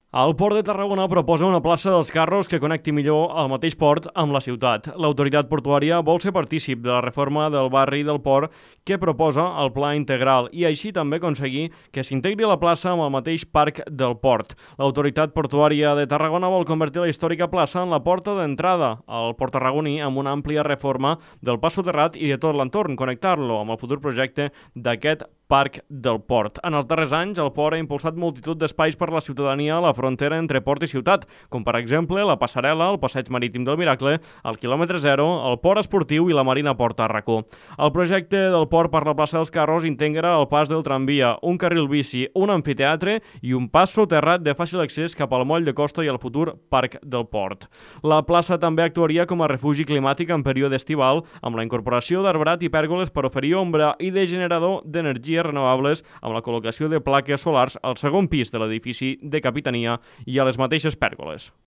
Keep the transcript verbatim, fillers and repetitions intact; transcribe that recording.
El Port de Tarragona proposa una plaça dels carros que connecti millor el mateix port amb la ciutat. L'autoritat portuària vol ser partícip de la reforma del barri del port que proposa el pla integral i així també aconseguir que s'integri la plaça amb el mateix parc del port. L'autoritat portuària de Tarragona vol convertir la històrica plaça en la porta d'entrada al port tarragoní amb una àmplia reforma del pas soterrat i de tot l'entorn, connectar-lo amb el futur projecte d'aquest parc del port. En els darrers anys, el port ha impulsat multitud d'espais per a la ciutadania a la frontera entre port i ciutat, com per exemple la passarel·la, el passeig marítim del Miracle, el quilòmetre zero, el port esportiu i la marina Port Arracó. El projecte del port per la plaça dels Carros integra el pas del tramvia, un carril bici, un amfiteatre i un pas soterrat de fàcil accés cap al moll de costa i al futur parc del port. La plaça també actuaria com a refugi climàtic en període estival, amb la incorporació d'arbrat i pèrgoles per oferir ombra i de generador d'energia renovables amb la col·locació de plaques solars al segon pis de l'edifici de capitania i a les mateixes pèrgoles.